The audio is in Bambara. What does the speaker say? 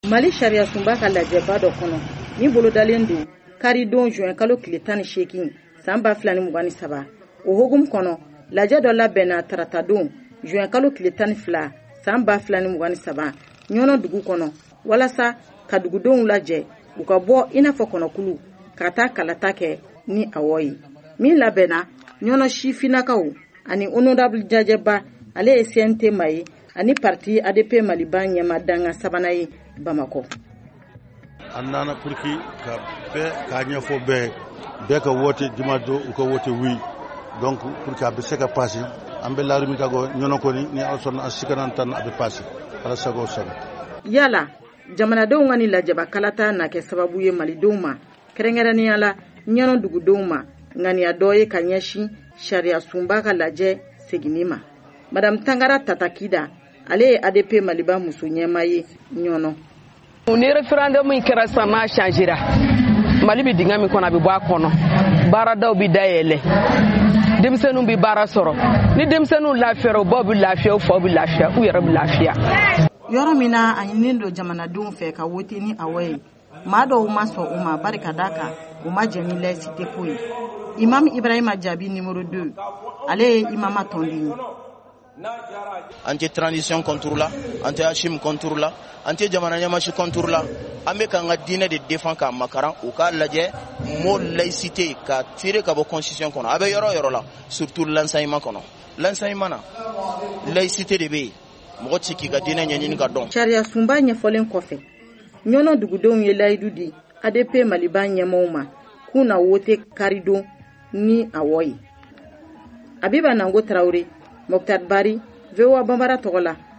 Mali sariya sunba ka lajɛba dɔ kɔnɔ ni bolodalen don kari don juin kalo tile 18 san 2023 o hokumu kɔnɔ lajɛ dɔ labɛnna tarata don juin kalo tile 12 san 2023 ɲɔnɔ dugu kɔnɔ walasa ka dugudenw lajɛ u ka bɔ i n'a fɔ kɔnɔkulu ka taa kalata kɛ ni awɔ ye min labɛnna ɲɔnɔ sifinakaw ani honorable jajɛba ale ye CNT ma ye ani parti ADP Maliba ɲɛma danga sabanan ye Bamako. An nana pour que ka ɲɛfɔ bɛɛ ka wote dimado u ka wote wi donc pour que a bɛ se ka passer an bɛ laarimi ka go ɲɔnɔ kɔni ni aw sɔnna a sikanan tan a bɛ passer ala sago sago. Yala jamanadenw ka ni lajɛba kalata na kɛ sababu ye malidenw ma kɛrɛnkɛrɛnnenya la ɲɔnɔ dugudenw ma ŋaniya dɔ ye ka ɲɛsin sariya sunba ka lajɛ seginni ma. Madame Tangara Tatakida ale ye ADP Maliba muso ɲɛma ye ɲɔnɔ. Ni référendum in kɛra sa n'a changera Mali bɛ dingɛ min kɔnɔ a bɛ bɔ a kɔnɔ baaradaw bɛ dayɛlɛ denmisɛnninw bɛ baara sɔrɔ ni denmisɛnninw lafiyara u baw bɛ lafiya u faw bɛ lafiya u yɛrɛ bɛ lafiya. Yɔrɔ min na a ɲininen don jamanadenw fɛ ka wote ni awɔ ye maa dɔw ma sɔn u ma bari ka d'a kan u ma jɛ ni laïcité ko ye. Imam Ibrahima Jabi numéro 2 ale ye imama tɔnden ye. An tɛ transition contour la an tɛ Hashim contour la an tɛ jamana ɲɛmaasi contour la an bɛ k'an ka diinɛ de défend k'a makaran u k'a lajɛ mot laïcité ka tirer ka bɔ constitution kɔnɔ a bɛ yɔrɔ o yɔrɔ la surtout l'enseignement kɔnɔ l'enseignement na laïcité de bɛ yen mɔgɔ tɛ k'i ka diinɛ ɲɛɲini ka dɔn. Sariya sunba ɲɛfɔlen kɔfɛ ɲɔnɔ dugudenw ye layidu di ADP Maliba ɲɛmɔgɔw ma k'u na wote karidon ni awɔ ye. Abiba Nango Traoré, Mokhtar Bari, VOA Bambara tɔgɔ la.